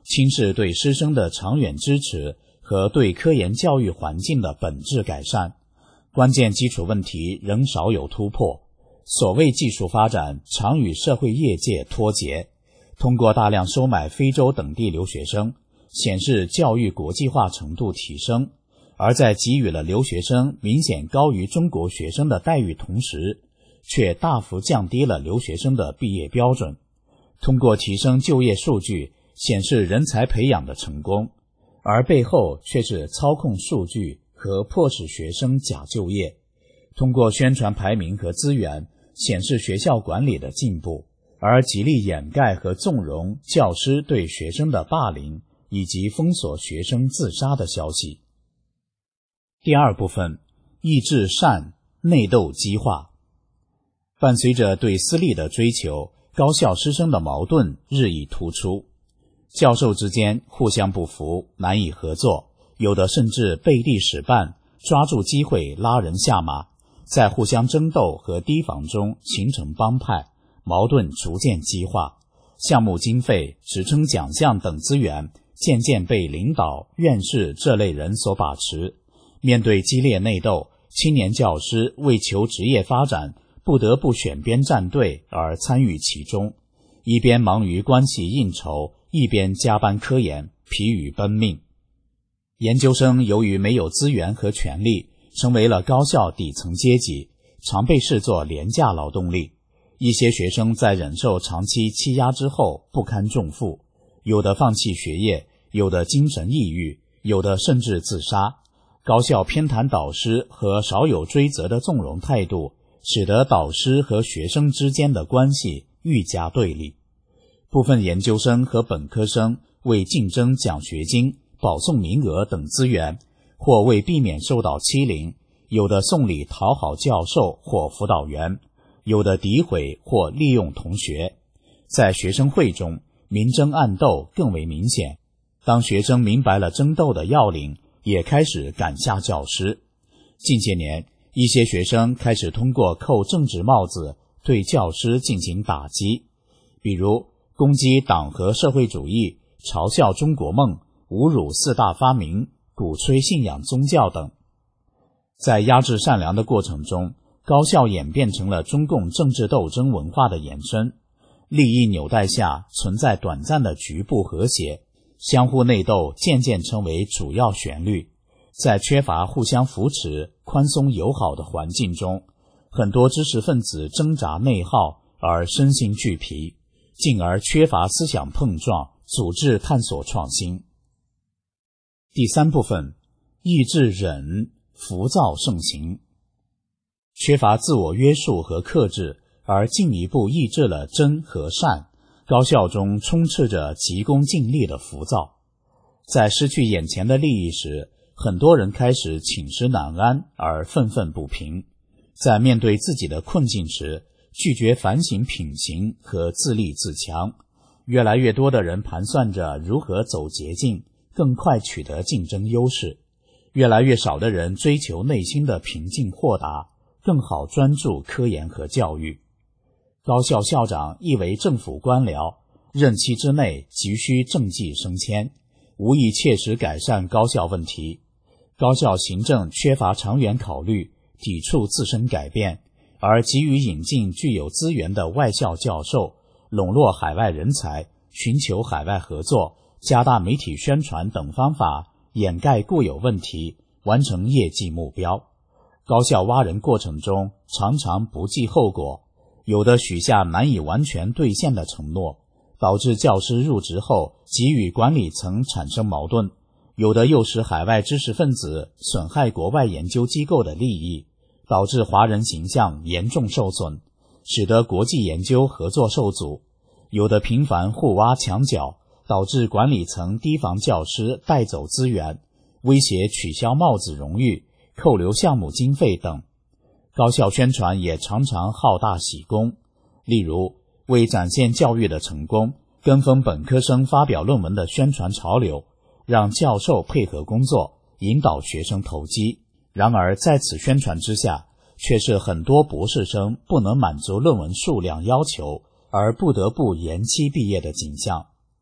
Speaker 5: 轻视对师生的长远支持和对科研教育环境的本质改善，关键基础问题仍少有突破。所谓技术发展常与社会业界脱节，通过大量收买非洲等地留学生，显示教育国际化程度提升，而在给予了留学生明显高于中国学生的待遇同时，却大幅降低了留学生的毕业标准。通过提升就业数据显示人才培养的成功，而背后却是操控数据和迫使学生假就业。通过宣传排名和资源显示学校管理的进步，而极力掩盖和纵容教师对学生的霸凌以及封锁学生自杀的消息。第二部分，抑制善，内斗激化。伴随着对私利的追求，高校师生的矛盾日益突出，教授之间互相不服，难以合作，有的甚至背地使绊，抓住机会拉人下马，在互相争斗和提防中形成帮派，矛盾逐渐激化，项目经费、职称奖项等资源渐渐被领导、院士这类人所把持。面对激烈内斗，青年教师为求职业发展，不得不选边站队而参与其中，一边忙于关系应酬，一边加班科研，疲于奔命。研究生由于没有资源和权力，成为了高校底层阶级，常被视作廉价劳动力。一些学生在忍受长期欺压之后不堪重负，有的放弃学业，有的精神抑郁，有的甚至自杀。高校偏袒导师和少有追责的纵容态度，使得导师和学生之间的关系愈加对立。部分研究生和本科生为竞争奖学金、保送名额等资源，或为避免受到欺凌，有的送礼讨好教授或辅导员，有的诋毁或利用同学。在学生会中，明争暗斗更为明显。当学生明白了争斗的要领，也开始赶下教师。近些年，一些学生开始通过扣政治帽子对教师进行打击，比如攻击党和社会主义、嘲笑中国梦、侮辱四大发明、鼓吹信仰宗教等。在压制善良的过程中，高校演变成了中共政治斗争文化的延伸。利益纽带下存在短暂的局部和谐，相互内斗渐渐成为主要旋律。在缺乏互相扶持、宽松友好的环境中，很多知识分子挣扎内耗而身心俱疲，进而缺乏思想碰撞，组织探索创新。第三部分，抑制忍，浮躁盛行。缺乏自我约束和克制，而进一步抑制了真和善，高校中充斥着急功近利的浮躁。在失去眼前的利益时，很多人开始寝食难安而愤愤不平。在面对自己的困境时，拒绝反省品行和自立自强。越来越多的人盘算着如何走捷径，更快取得竞争优势。越来越少的人追求内心的平静豁达，更好专注科研和教育。高校校长亦为政府官僚，任期之内急需政绩升迁，无意切实改善高校问题。高校行政缺乏长远考虑，抵触自身改变，而急于引进具有资源的外校教授，笼络海外人才，寻求海外合作，加大媒体宣传等方法掩盖固有问题，完成业绩目标。高校挖人过程中常常不计后果，有的许下难以完全兑现的承诺，导致教师入职后即与管理层产生矛盾，有的又使海外知识分子损害国外研究机构的利益，导致华人形象严重受损，使得国际研究合作受阻。有的频繁互挖墙脚，导致管理层提防教师带走资源，威胁取消帽子荣誉、扣留项目经费等。高校宣传也常常好大喜功，例如为展现教育的成功，跟风本科生发表论文的宣传潮流，让教授配合工作，引导学生投机。然而在此宣传之下，却是很多博士生不能满足论文数量要求，而不得不延期毕业的景象。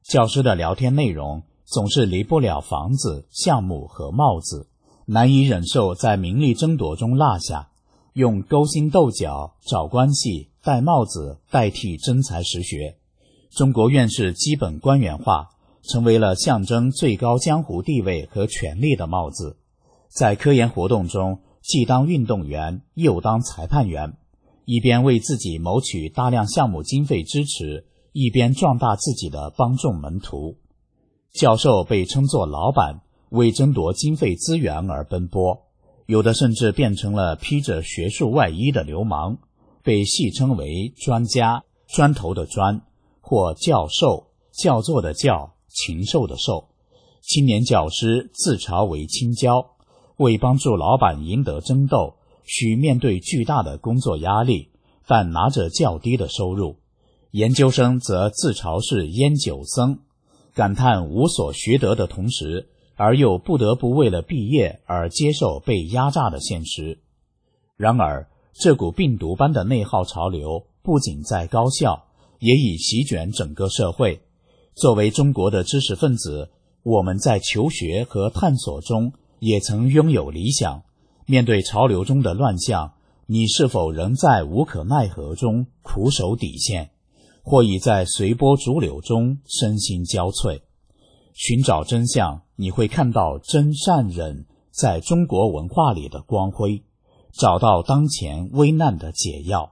Speaker 5: 教师的聊天内容总是离不了房子、项目和帽子，难以忍受在名利争夺中落下，用勾心斗角、找关系、戴帽子代替真才实学。中国院士基本官员化，成为了象征最高江湖地位和权力的帽子。在科研活动中，既当运动员，又当裁判员，一边为自己谋取大量项目经费支持，一边壮大自己的帮众门徒。教授被称作老板，为争夺经费资源而奔波，有的甚至变成了披着学术外衣的流氓，被戏称为专家，砖头的砖，或教授，教座的教，禽兽的兽。青年教师自嘲为青椒，为帮助老板赢得争斗，需面对巨大的工作压力，但拿着较低的收入。研究生则自嘲是烟酒僧，感叹无所学得的同时，而又不得不为了毕业而接受被压榨的现实。然而，这股病毒般的内耗潮流不仅在高校，也已席卷整个社会。作为中国的知识分子，我们在求学和探索中也曾拥有理想。面对潮流中的乱象，你是否仍在无可奈何中苦守底线，或已在随波逐流中身心交瘁？寻找真相，你会看到真善忍在中国文化里的光辉，找到当前危难的解药。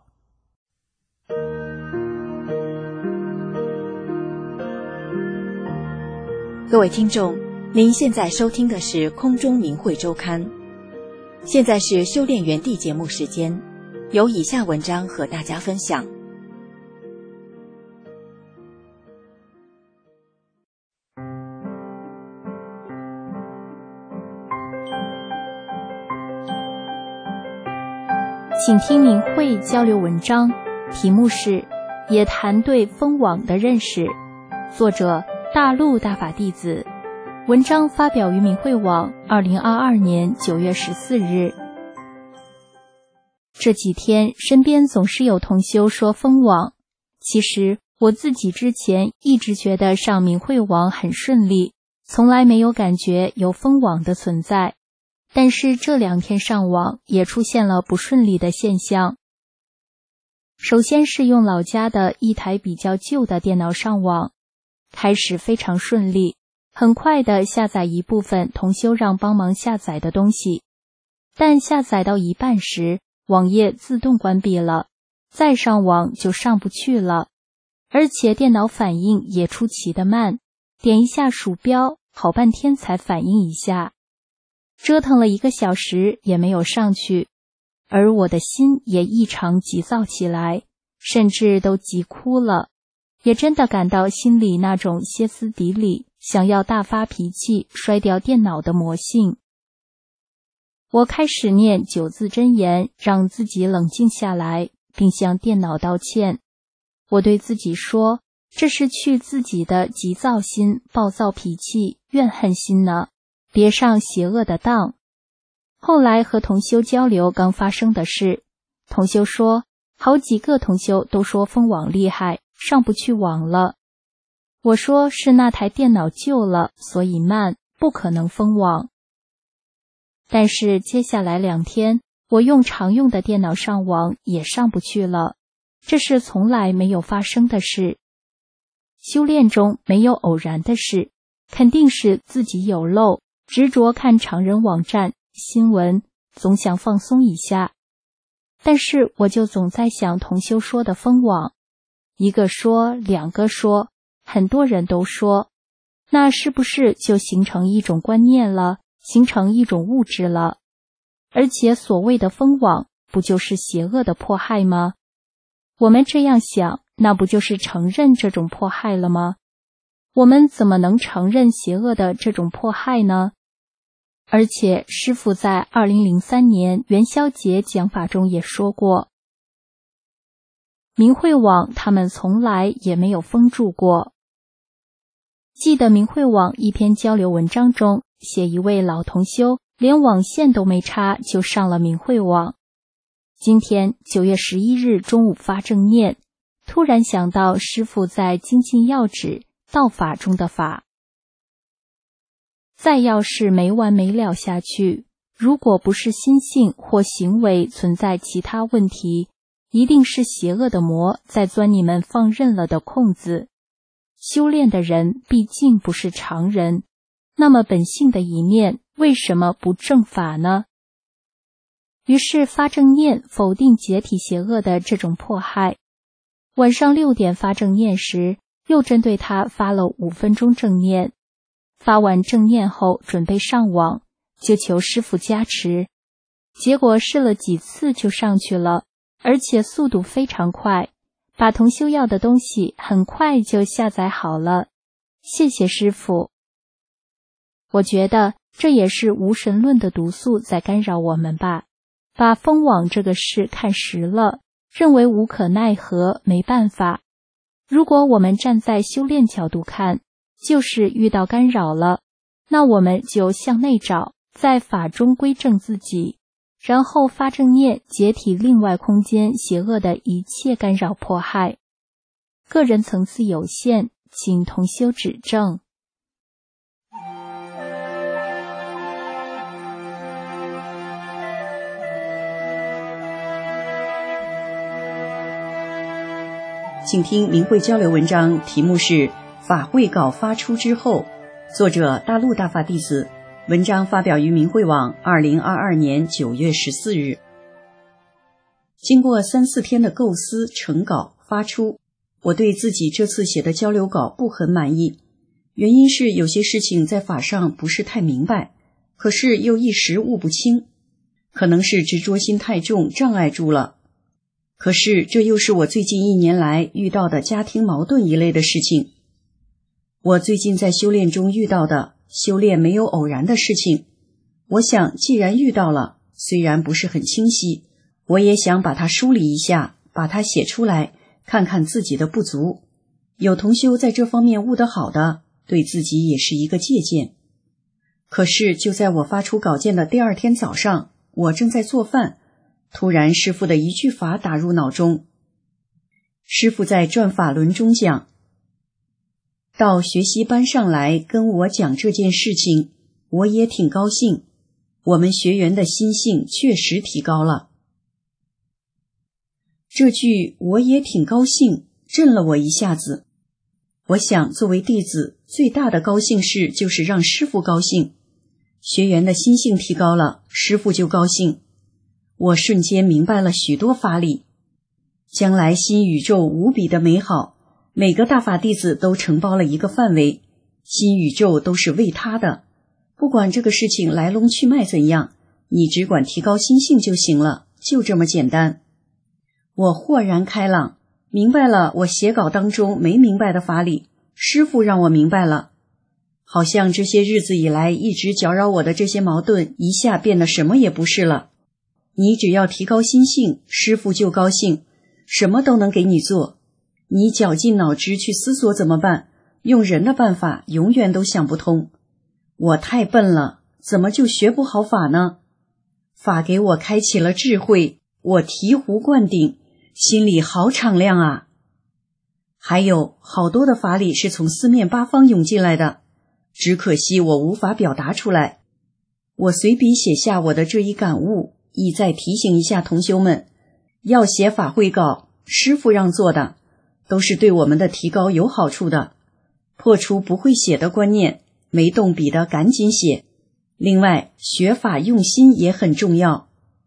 Speaker 3: 各位听众，您现在收听的是空中明慧周刊，现在是修炼园地节目时间，由以下文章和大家分享。
Speaker 6: 请听明慧交流文章，题目是也谈对封网的认识，作者大陆大法弟子，文章发表于明慧网二零二二年九月十四日。这几天身边总是有同修说封网，其实我自己之前一直觉得上明慧网很顺利，从来没有感觉有封网的存在。但是这两天上网也出现了不顺利的现象。首先是用老家的一台比较旧的电脑上网，开始非常顺利，很快的下载一部分同修让帮忙下载的东西，但下载到一半时，网页自动关闭了，再上网就上不去了，而且电脑反应也出奇的慢，点一下鼠标，好半天才反应一下。折腾了一个小时也没有上去，而我的心也异常急躁起来，甚至都急哭了，也真的感到心里那种歇斯底里，想要大发脾气摔掉电脑的魔性。我开始念九字真言，让自己冷静下来，并向电脑道歉。我对自己说，这是去自己的急躁心、暴躁脾气、怨恨心呢，别上邪恶的当。后来和同修交流刚发生的事，同修说好几个同修都说封网厉害，上不去网了。我说是那台电脑旧了，所以慢，不可能封网。但是接下来两天，我用常用的电脑上网也上不去了，这是从来没有发生的事。修炼中没有偶然的事，肯定是自己有漏，执着看常人网站、新闻，总想放松一下。但是我就总在想同修说的封网，一个说，两个说，很多人都说，那是不是就形成一种观念了，形成一种物质了？而且所谓的封网，不就是邪恶的迫害吗？我们这样想，那不就是承认这种迫害了吗？我们怎么能承认邪恶的这种迫害呢？而且师父在二零零三年元宵节讲法中也说过，明慧网他们从来也没有封住过。记得明慧网一篇交流文章中写一位老同修连网线都没插就上了明慧网。今天九月十一日中午发正念，突然想到师父在精进要旨道法中的法。再要是没完没了下去，如果不是心性或行为存在其他问题，一定是邪恶的魔在钻你们放任了的空子。修炼的人毕竟不是常人，那么本性的一面为什么不正法呢？于是发正念否定解体邪恶的这种迫害。晚上六点发正念时，又针对他发了五分钟正念。发完正念后准备上网，就求师父加持。结果试了几次就上去了，而且速度非常快，把同修要的东西很快就下载好了。谢谢师父。我觉得这也是无神论的毒素在干扰我们吧，把封网这个事看实了，认为无可奈何，没办法。如果我们站在修炼角度看，就是遇到干扰了，那我们就向内找，在法中归正自己，然后发正念解体另外空间邪恶的一切干扰迫害。个人层次有限，请同修指正。
Speaker 7: 请听明慧交流文章，题目是法会稿发出之后，作者大陆大法弟子，文章发表于明慧网二零二二年九月十四日。经过三四天的构思成稿发出，我对自己这次写的交流稿不很满意，原因是有些事情在法上不是太明白，可是又一时悟不清，可能是执着心太重，障碍住了。可是这又是我最近一年来遇到的家庭矛盾一类的事情。我最近在修炼中遇到的，修炼没有偶然的事情，我想既然遇到了，虽然不是很清晰，我也想把它梳理一下，把它写出来，看看自己的不足。有同修在这方面悟得好的，对自己也是一个借鉴。可是就在我发出稿件的第二天早上，我正在做饭，突然师父的一句法打入脑中。师父在转法轮中讲，到学习班上来跟我讲这件事情，我也挺高兴，我们学员的心性确实提高了。这句我也挺高兴震了我一下子。我想作为弟子，最大的高兴事就是让师父高兴，学员的心性提高了，师父就高兴。我瞬间明白了许多法理，将来新宇宙无比的美好，每个大法弟子都承包了一个范围，新宇宙都是为他的，不管这个事情来龙去脉怎样，你只管提高心性就行了，就这么简单。我豁然开朗，明白了我写稿当中没明白的法理，师父让我明白了。好像这些日子以来一直搅扰我的这些矛盾，一下变得什么也不是了。你只要提高心性，师父就高兴，什么都能给你做。你绞尽脑汁去思索怎么办，用人的办法永远都想不通。我太笨了，怎么就学不好法呢？法给我开启了智慧，我醍醐灌顶，心里好敞亮啊。还有好多的法理是从四面八方涌进来的，只可惜我无法表达出来。我随笔写下我的这一感悟，意在提醒一下同修们，要写法会稿，师父让做的，都是对我们的提高有好处的。破除不会写的观念，没动笔的赶紧写。另外，学法用心也很重要。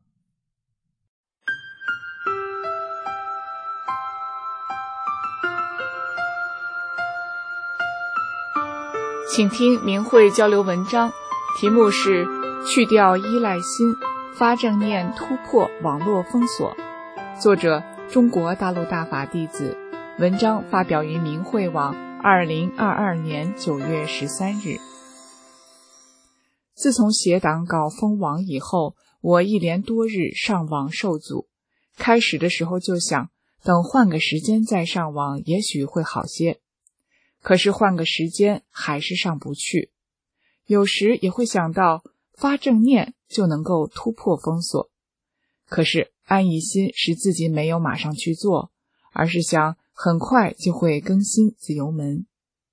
Speaker 8: 请听明慧交流文章，题目是去掉依赖心，发正念突破网络封锁，作者中国大陆大法弟子，文章发表于明慧网二零二二年九月十三日。自从写档稿封网以后，我一连多日上网受阻。开始的时候就想，等换个时间再上网也许会好些。可是换个时间还是上不去。有时也会想到发正念就能够突破封锁。可是安逸心使自己没有马上去做，而是想很快就会更新自由门。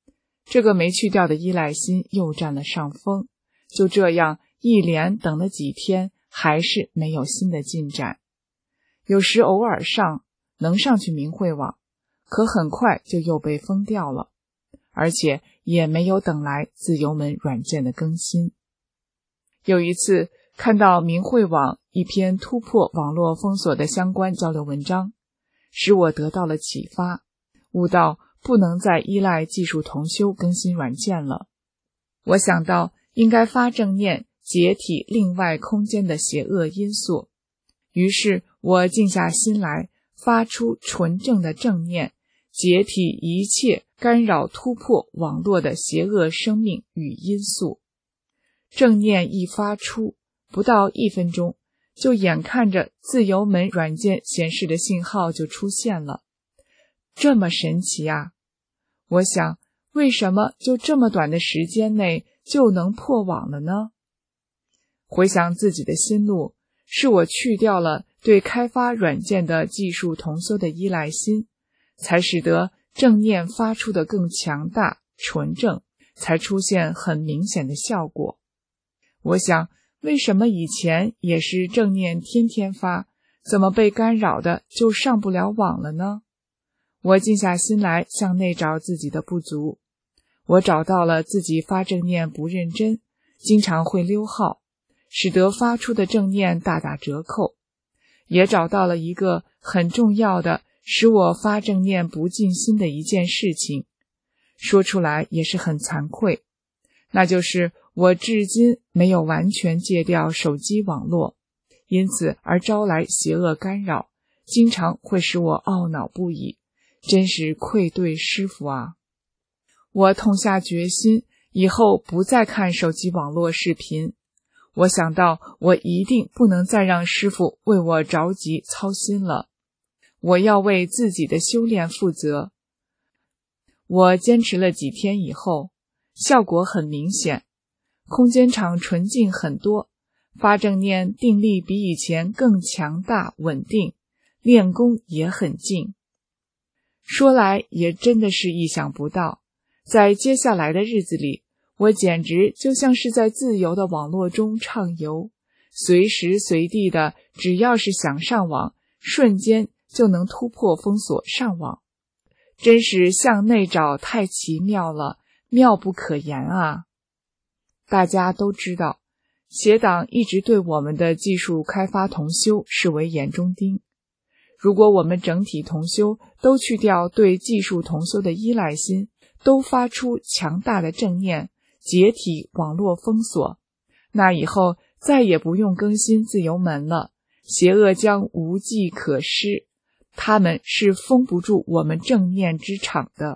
Speaker 8: 这个没去掉的依赖心又占了上风。就这样一连等了几天，还是没有新的进展。有时偶尔上，能上去明慧网，可很快就又被封掉了，而且也没有等来自由门软件的更新。有一次看到明慧网一篇突破网络封锁的相关交流文章，使我得到了启发，悟到不能再依赖技术同修更新软件了。我想到应该发正念解体另外空间的邪恶因素，于是我静下心来，发出纯正的正念，解体一切干扰突破网络的邪恶生命与因素。正念一发出，不到一分钟，就眼看着自由门软件显示的信号就出现了。这么神奇啊！我想，为什么就这么短的时间内就能破网了呢？回想自己的心路，是我去掉了对开发软件的技术同修的依赖心，才使得正念发出的更强大、纯正，才出现很明显的效果。我想，为什么以前也是正念天天发，怎么被干扰的就上不了网了呢？我静下心来向内找自己的不足。我找到了自己发正念不认真，经常会溜号，使得发出的正念大打折扣。也找到了一个很重要的使我发正念不尽心的一件事情，说出来也是很惭愧，那就是我至今没有完全戒掉手机网络，因此而招来邪恶干扰，经常会使我懊恼不已，真是愧对师父啊！我痛下决心，以后不再看手机网络视频。我想到我一定不能再让师父为我着急操心了，我要为自己的修炼负责。我坚持了几天以后，效果很明显，空间场纯净很多，发正念定力比以前更强大稳定，练功也很静。说来也真的是意想不到，在接下来的日子里，我简直就像是在自由的网络中畅游，随时随地的，只要是想上网，瞬间就能突破封锁上网。真是向内找太奇妙了，妙不可言啊！大家都知道，邪党一直对我们的技术开发同修视为眼中钉。如果我们整体同修都去掉对技术同修的依赖心，都发出强大的正念，解体网络封锁，那以后再也不用更新自由门了，邪恶将无计可施，他们是封不住我们正念之场的。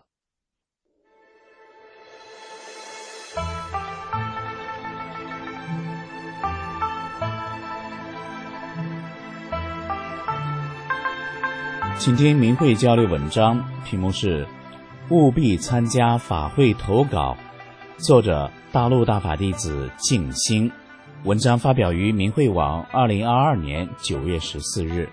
Speaker 5: 请听明慧交流文章，题目是务必参加法会投稿，作者大陆大法弟子静心，文章发表于明慧网二零二二年九月十四日。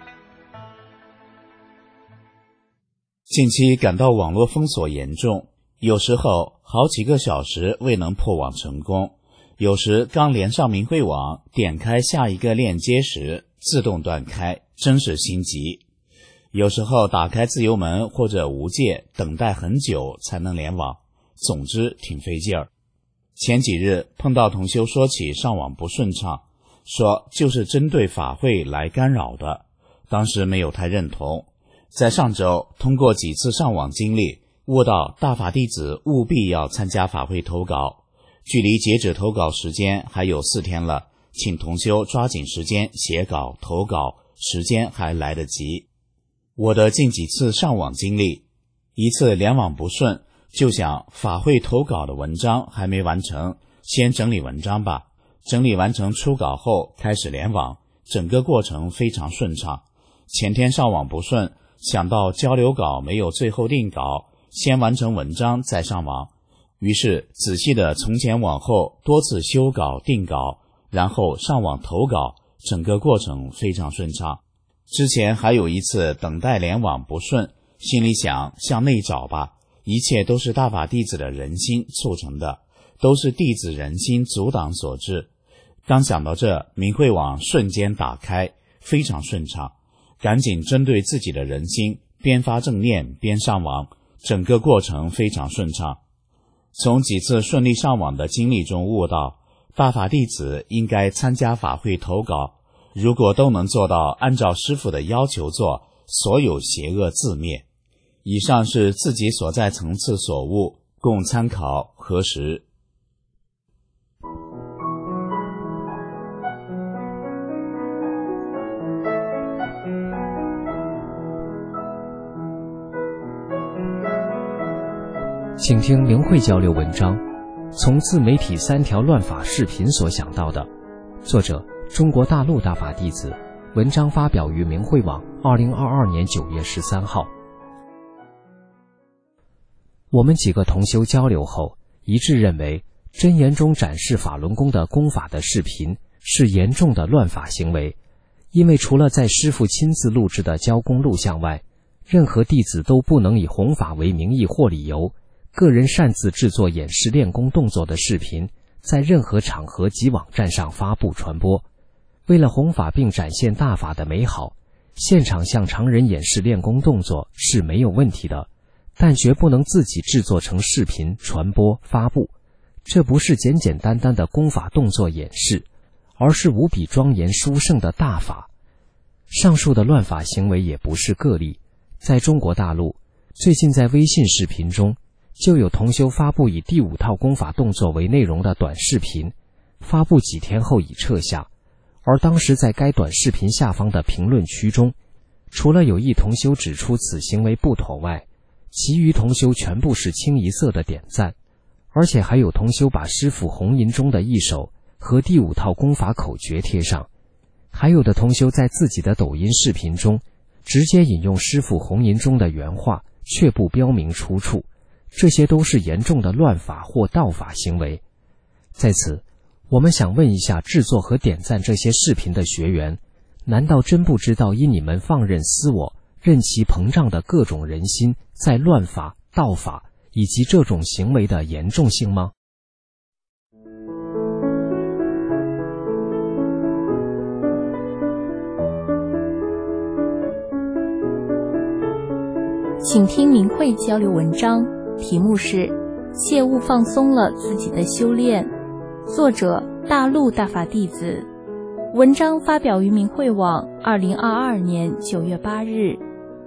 Speaker 5: 近期感到网络封锁严重，有时候好几个小时未能破网成功，有时刚连上明慧网，点开下一个链接时自动断开，真是心急。有时候打开自由门或者无界，等待很久才能联网，总之挺费劲儿。前几日碰到同修说起上网不顺畅，说就是针对法会来干扰的，当时没有太认同。在上周通过几次上网经历，悟到大法弟子务必要参加法会投稿，距离截止投稿时间还有四天了，请同修抓紧时间写稿投稿，时间还来得及。我的近几次上网经历，一次联网不顺，就想法会投稿的文章还没完成，先整理文章吧。整理完成初稿后开始联网，整个过程非常顺畅。前天上网不顺，想到交流稿没有最后定稿，先完成文章再上网，于是仔细的从前往后多次修稿定稿，然后上网投稿，整个过程非常顺畅。之前还有一次等待联网不顺，心里想向内找吧， 一切都是大法弟子的人心促成的，都是弟子人心阻挡所致。刚想到这，明慧网瞬间打开，非常顺畅，赶紧针对自己的人心，边发正念边上网，整个过程非常顺畅。从几次顺利上网的经历中悟到，大法弟子应该参加法会投稿，如果都能做到按照师父的要求做，所有邪恶自灭。以上是自己所在层次所悟，供参考核实。
Speaker 9: 请听明慧交流文章，从自媒体三条乱法视频所想到的，作者中国大陆大法弟子，文章发表于明慧网二零二二年九月十三号。我们几个同修交流后，一致认为真言中展示法轮功的功法的视频是严重的乱法行为，因为除了在师父亲自录制的教功录像外，任何弟子都不能以弘法为名义或理由，个人擅自制作演示练功动作的视频，在任何场合及网站上发布传播。为了弘法并展现大法的美好，现场向常人演示练功动作是没有问题的，但绝不能自己制作成视频传播发布。这不是简简单单的功法动作演示，而是无比庄严殊胜的大法。上述的乱法行为也不是个例，在中国大陆，最近在微信视频中就有同修发布以第五套功法动作为内容的短视频，发布几天后已撤下。而当时在该短视频下方的评论区中，除了有一同修指出此行为不妥外，其余同修全部是清一色的点赞，而且还有同修把师父弘吟中的一首和第五套功法口诀贴上，还有的同修在自己的抖音视频中直接引用师父弘吟中的原话，却不标明出处。这些都是严重的乱法或盗法行为。在此，我们想问一下制作和点赞这些视频的学员，难道真不知道因你们放任私我、任其膨胀的各种人心在乱法、盗法以及这种行为的严重性吗？
Speaker 6: 请听明慧交流文章，题目是切勿放松了自己的修炼，作者大陆大法弟子，文章发表于明慧网二零二二年九月八日。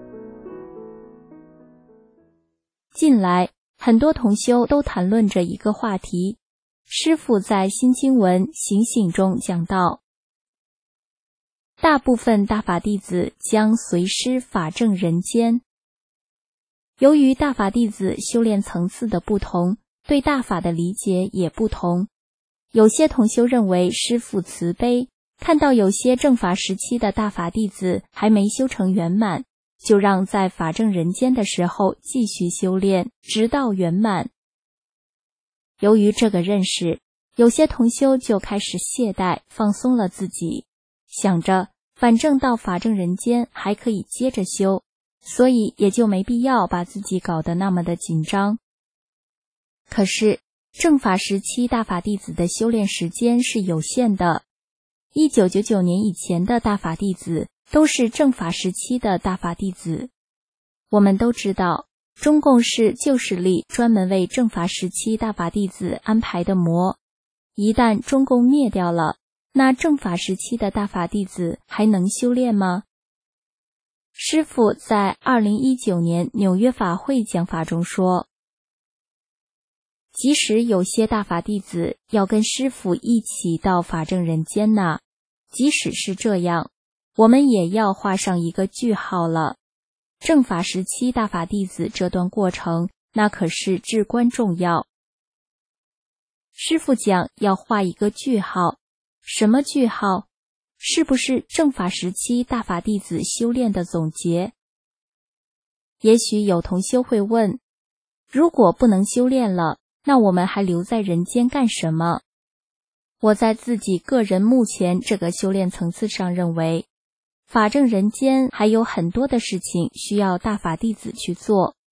Speaker 6: 近来很多同修都谈论着一个话题，师父在新经文醒醒中讲到，大部分大法弟子将随师法正人间。由于大法弟子修炼层次的不同，对大法的理解也不同。有些同修认为师父慈悲，看到有些正法时期的大法弟子还没修成圆满，就让在法正人间的时候继续修炼，直到圆满。由于这个认识，有些同修就开始懈怠，放松了自己，想着反正到法正人间还可以接着修，所以也就没必要把自己搞得那么的紧张。可是正法时期大法弟子的修炼时间是有限的，一九九九年以前的大法弟子都是正法时期的大法弟子。我们都知道，中共是旧势力专门为正法时期大法弟子安排的魔，一旦中共灭掉了，那正法时期的大法弟子还能修炼吗？师父在二零一九年纽约法会讲法中说，即使有些大法弟子要跟师父一起到法正人间呢，即使是这样，我们也要画上一个句号了。正法时期大法弟子这段过程，那可是至关重要。师父讲要画一个句号，什么句号？是不是正法时期大法弟子修炼的总结？也许有同修会问，如果不能修炼了，那我们还留在人间干什么？我在自己个人目前这个修炼层次上认为，法正人间还有很多的事情需要大法弟子去做，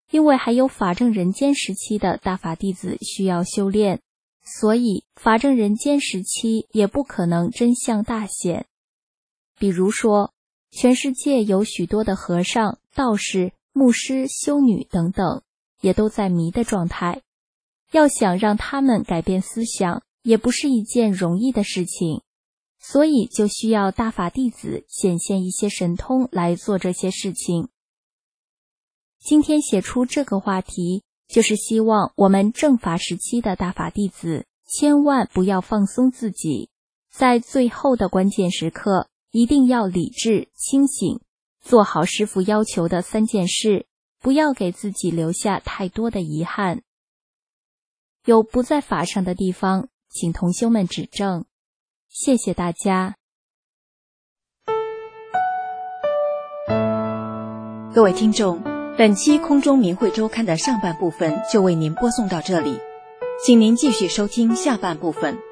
Speaker 6: 因为还有法正人间时期的大法弟子需要修炼，所以法正人间时期也不可能真相大显。比如说，全世界有许多的和尚、道士、牧师、修女等等，也都在迷的状态。要想让他们改变思想，也不是一件容易的事情，所以就需要大法弟子显现一些神通来做这些事情。今天写出这个话题，就是希望我们正法时期的大法弟子千万不要放松自己，在最后的关键时刻一定要理智清醒，做好师父要求的三件事，不要给自己留下太多的遗憾。有不在法上的地方，请同修们指正。谢谢大家。
Speaker 3: 各位听众，本期空中明慧周刊的上半部分就为您播送到这里，请您继续收听下半部分。